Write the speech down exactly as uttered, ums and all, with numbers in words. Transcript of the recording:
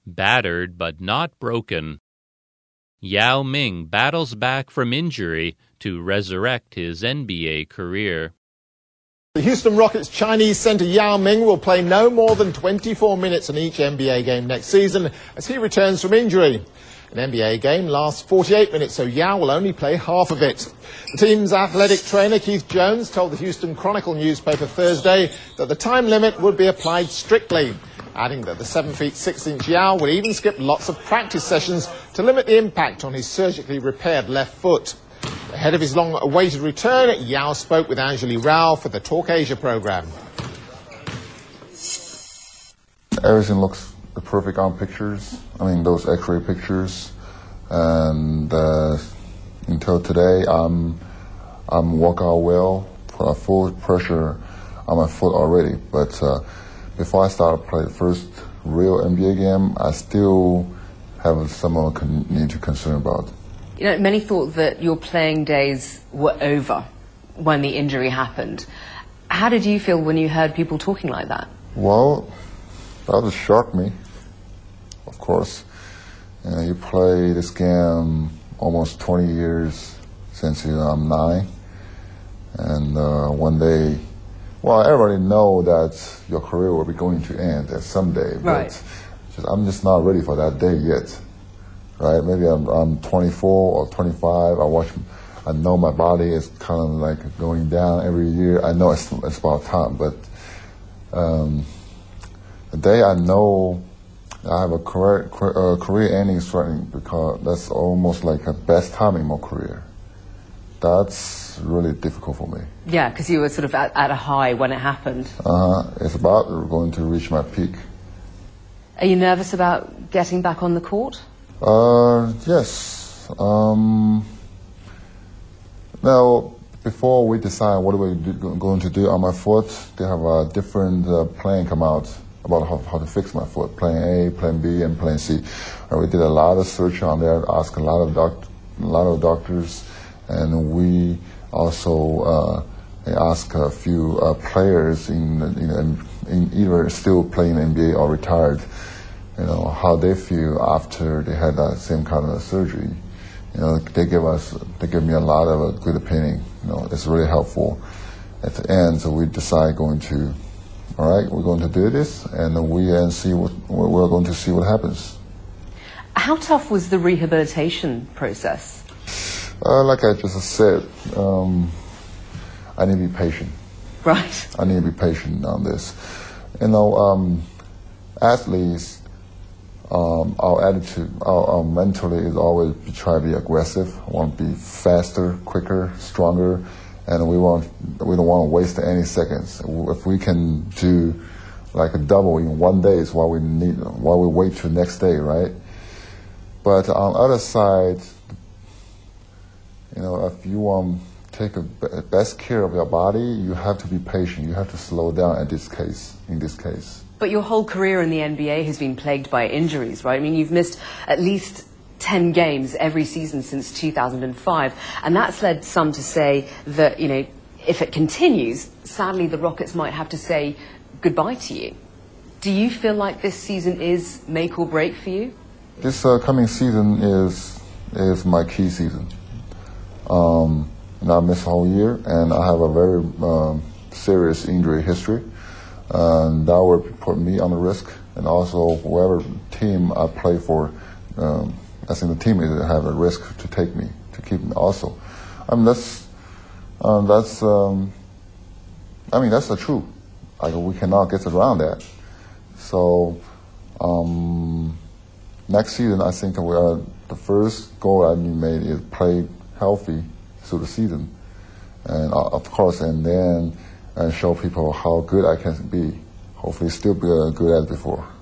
battered but not broken. Yao Ming battles back from injury to resurrect his N B A career. The Houston Rockets' Chinese center Yao Ming will play no more than twenty-four minutes in each N B A game next season as he returns from injury. An N B A game lasts forty-eight minutes, so Yao will only play half of it. The team's athletic trainer, Keith Jones, told the Houston Chronicle newspaper Thursday that the time limit would be applied strictly, adding that the seven feet six inch Yao would even skip lots of practice sessions to limit the impact on his surgically repaired left foot. Ahead of his long-awaited return, Yao spoke with Anjali Rao for the Talk Asia program. Everything looks perfect on pictures. I mean, those X-ray pictures. And uh, until today, I'm I'm working out well, put a full pressure on my foot already. But uh, before I started playing the first real N B A game, I still have some more con- need to concern about. You know, many thought that your playing days were over when the injury happened. How did you feel when you heard people talking like that? Well, that just shocked me, of course. You know, you play this game almost twenty years since you know, I'm nine. And uh, one day, well, everybody know that your career will be going to end at someday. Right. But just, I'm just not ready for that day yet. Right? Maybe I'm, I'm twenty-four or twenty-five. I watch, I know my body is kind of like going down every year. I know it's, it's about time, but um, the day I know I have a career, uh, career-ending threatening, because that's almost like a best time in my career. That's really difficult for me. Yeah, because you were sort of at, at a high when it happened. Uh-huh. It's about going to reach my peak. Are you nervous about getting back on the court? Uh, yes. Um, now, before we decide what we're going to do on my foot, they have a different uh, plan come out about how, how to fix my foot. Plan A, Plan B, and Plan C. And we did a lot of search on there, asked a lot of doc- a lot of doctors, and we also uh, asked a few uh, players in, in, in either still playing N B A or retired, you know, how they feel after they had that same kind of surgery. You know, they give us, they give me a lot of a good opinion. You know, it's really helpful. At the end, so we decide going to, all right, we're going to do this, and we and see what we're going to see what happens. How tough was the rehabilitation process? Uh, like I just said, um, I need to be patient. Right. I need to be patient on this. You know, um, athletes, um, our attitude, our, our mentally is always to try to be aggressive. Want to be faster, quicker, stronger, and we want we don't want to waste any seconds. If we can do like a double in one day, is what we need. While we wait till next day, right? But on the other side, you know, if you want to take a best care of your body, you have to be patient. You have to slow down at this case, in this case. But your whole career in the N B A has been plagued by injuries, right? I mean, you've missed at least ten games every season since two thousand five, and that's led some to say that, you know, if it continues, sadly the Rockets might have to say goodbye to you. Do you feel like this season is make or break for you? This uh, coming season is is my key season. Um, and I missed a whole year, and I have a very um, serious injury history. And that would put me on the risk, and also whoever team I play for, um, I think the team is have a risk to take me, to keep me also. I mean, that's, um, that's, um, I mean, that's the truth. Like, we cannot get around that. So, um, next season, I think we are, the first goal I made is play healthy through the season, and uh, of course, and then and show people how good I can be. Hopefully, still be uh, good as before.